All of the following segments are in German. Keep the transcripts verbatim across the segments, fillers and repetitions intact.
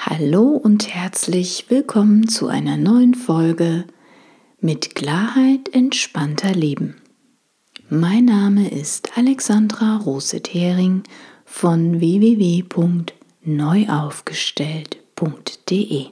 Hallo und herzlich willkommen zu einer neuen Folge mit Klarheit entspannter Leben. Mein Name ist Alexandra Roset-Hering von w w w punkt neuaufgestellt punkt d e.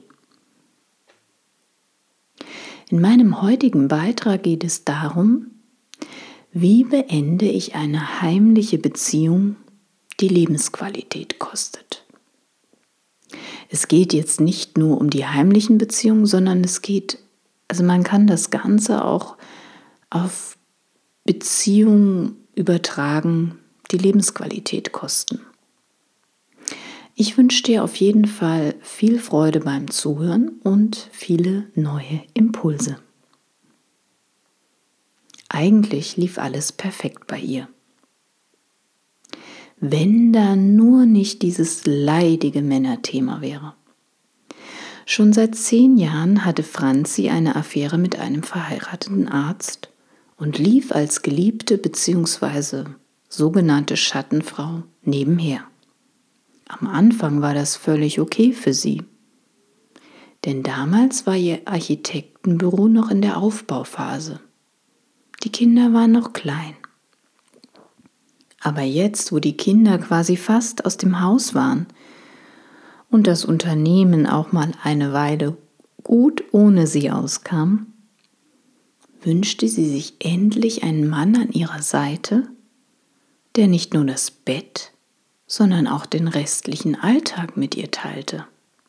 In meinem heutigen Beitrag geht es darum, wie beende ich eine heimliche Beziehung, die Lebensqualität kostet. Es geht jetzt nicht nur um die heimlichen Beziehungen, sondern es geht, also man kann das Ganze auch auf Beziehungen übertragen, die Lebensqualität kosten. Ich wünsche dir auf jeden Fall viel Freude beim Zuhören und viele neue Impulse. Eigentlich lief alles perfekt bei ihr. Wenn da nur nicht dieses leidige Männerthema wäre. Schon seit zehn Jahren hatte Franzi eine Affäre mit einem verheirateten Arzt und lief als Geliebte bzw. sogenannte Schattenfrau nebenher. Am Anfang war das völlig okay für sie, denn damals war ihr Architektenbüro noch in der Aufbauphase. Die Kinder waren noch klein. Aber jetzt, wo die Kinder quasi fast aus dem Haus waren und das Unternehmen auch mal eine Weile gut ohne sie auskam, wünschte sie sich endlich einen Mann an ihrer Seite, der nicht nur das Bett, sondern auch den restlichen Alltag mit ihr teilte.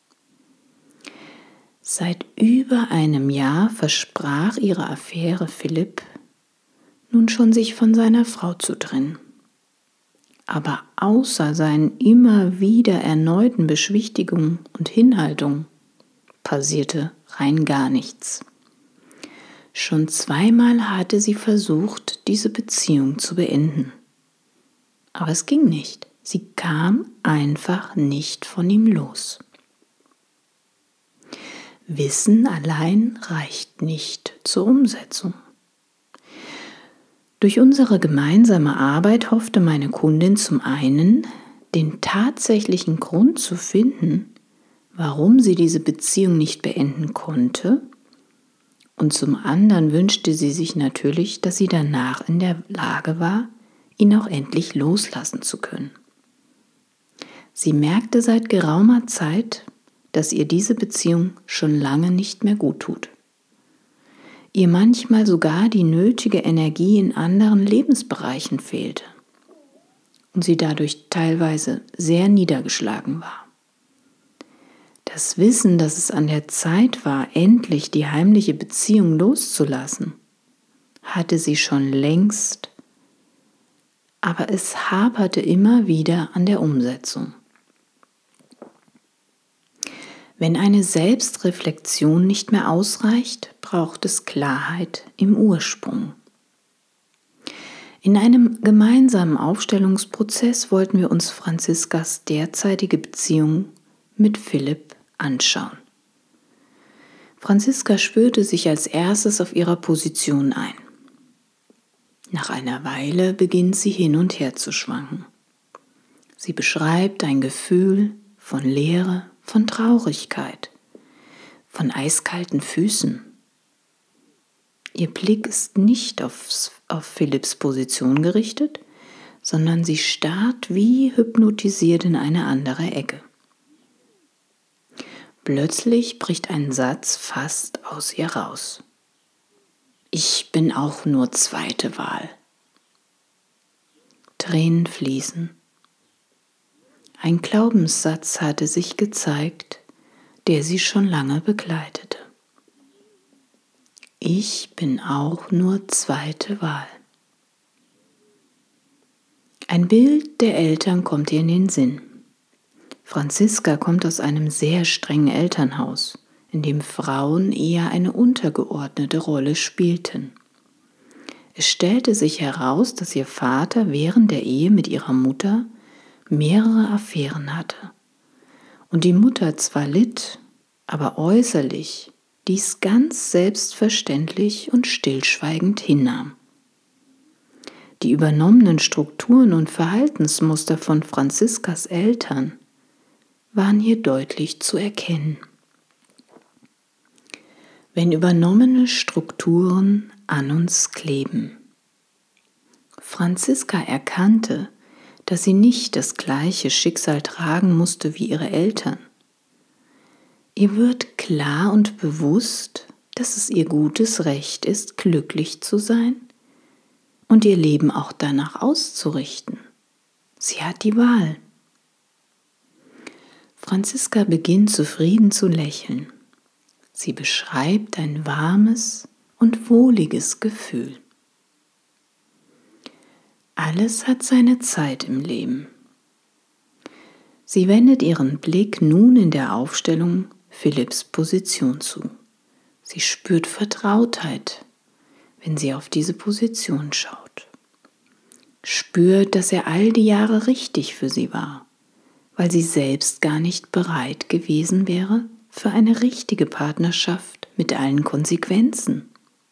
Seit über einem Jahr versprach ihre Affäre Philipp nun schon, sich von seiner Frau zu trennen. Aber außer seinen immer wieder erneuten Beschwichtigungen und Hinhaltungen passierte rein gar nichts. Schon zweimal hatte sie versucht, diese Beziehung zu beenden. Aber es ging nicht. Sie kam einfach nicht von ihm los. Wissen allein reicht nicht zur Umsetzung. Durch unsere gemeinsame Arbeit hoffte meine Kundin zum einen, den tatsächlichen Grund zu finden, warum sie diese Beziehung nicht beenden konnte, und zum anderen wünschte sie sich natürlich, dass sie danach in der Lage war, ihn auch endlich loslassen zu können. Sie merkte seit geraumer Zeit, dass ihr diese Beziehung schon lange nicht mehr gut tut. Ihr manchmal sogar die nötige Energie in anderen Lebensbereichen fehlte und sie dadurch teilweise sehr niedergeschlagen war. Das Wissen, dass es an der Zeit war, endlich die heimliche Beziehung loszulassen, hatte sie schon längst, aber es haperte immer wieder an der Umsetzung. Wenn eine Selbstreflexion nicht mehr ausreicht, braucht es Klarheit im Ursprung. In einem gemeinsamen Aufstellungsprozess wollten wir uns Franziskas derzeitige Beziehung mit Philipp anschauen. Franziska spürte sich als erstes auf ihrer Position ein. Nach einer Weile beginnt sie hin und her zu schwanken. Sie beschreibt ein Gefühl von Leere, von Traurigkeit, von eiskalten Füßen. Ihr Blick ist nicht aufs, auf Philipps Position gerichtet, sondern sie starrt wie hypnotisiert in eine andere Ecke. Plötzlich bricht ein Satz fast aus ihr raus. Ich bin auch nur zweite Wahl. Tränen fließen. Ein Glaubenssatz hatte sich gezeigt, der sie schon lange begleitete. Ich bin auch nur zweite Wahl. Ein Bild der Eltern kommt ihr in den Sinn. Franziska kommt aus einem sehr strengen Elternhaus, in dem Frauen eher eine untergeordnete Rolle spielten. Es stellte sich heraus, dass ihr Vater während der Ehe mit ihrer Mutter mehrere Affären hatte und die Mutter zwar litt, aber äußerlich dies ganz selbstverständlich und stillschweigend hinnahm. Die übernommenen Strukturen und Verhaltensmuster von Franziskas Eltern waren hier deutlich zu erkennen. Wenn übernommene Strukturen an uns kleben. Franziska erkannte, dass sie nicht das gleiche Schicksal tragen musste wie ihre Eltern. Ihr wird klar und bewusst, dass es ihr gutes Recht ist, glücklich zu sein und ihr Leben auch danach auszurichten. Sie hat die Wahl. Franziska beginnt zufrieden zu lächeln. Sie beschreibt ein warmes und wohliges Gefühl. Alles hat seine Zeit im Leben. Sie wendet ihren Blick nun in der Aufstellung Philipps Position zu. Sie spürt Vertrautheit, wenn sie auf diese Position schaut. Spürt, dass er all die Jahre richtig für sie war, weil sie selbst gar nicht bereit gewesen wäre für eine richtige Partnerschaft mit allen Konsequenzen.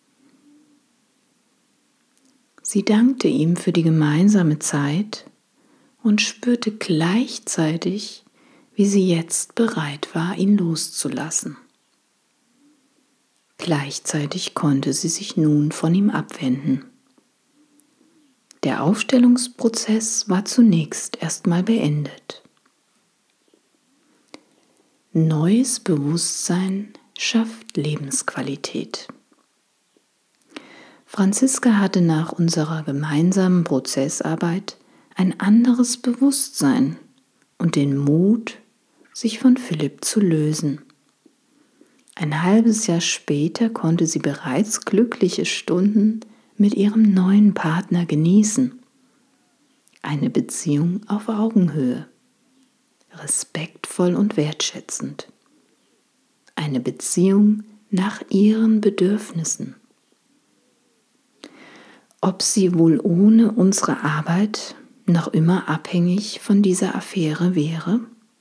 Sie dankte ihm für die gemeinsame Zeit und spürte gleichzeitig, wie sie jetzt bereit war, ihn loszulassen. Gleichzeitig konnte sie sich nun von ihm abwenden. Der Aufstellungsprozess war zunächst erstmal beendet. Neues Bewusstsein schafft Lebensqualität. Franziska hatte nach unserer gemeinsamen Prozessarbeit ein anderes Bewusstsein und den Mut, sich von Philipp zu lösen. Ein halbes Jahr später konnte sie bereits glückliche Stunden mit ihrem neuen Partner genießen. Eine Beziehung auf Augenhöhe, respektvoll und wertschätzend. Eine Beziehung nach ihren Bedürfnissen. Ob sie wohl ohne unsere Arbeit noch immer abhängig von dieser Affäre wäre?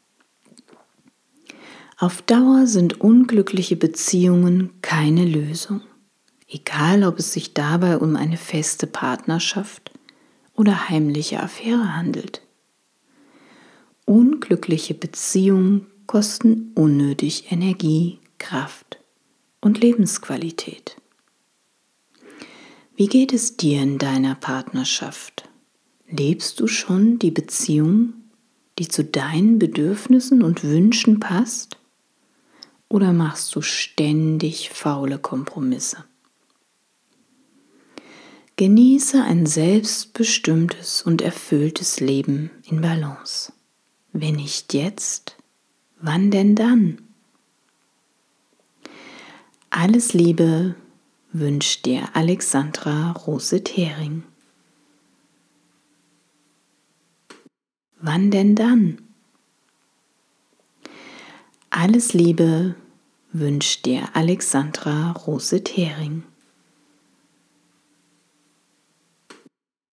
Auf Dauer sind unglückliche Beziehungen keine Lösung, egal ob es sich dabei um eine feste Partnerschaft oder heimliche Affäre handelt. Unglückliche Beziehungen kosten unnötig Energie, Kraft und Lebensqualität. Wie geht es dir in deiner Partnerschaft? Lebst du schon die Beziehung, die zu deinen Bedürfnissen und Wünschen passt? Oder machst du ständig faule Kompromisse? Genieße ein selbstbestimmtes und erfülltes Leben in Balance. Wenn nicht jetzt, wann denn dann? Alles Liebe wünscht dir Alexandra Rose-Thering. Wann denn dann? Alles Liebe wünscht dir Alexandra Rose-Thering.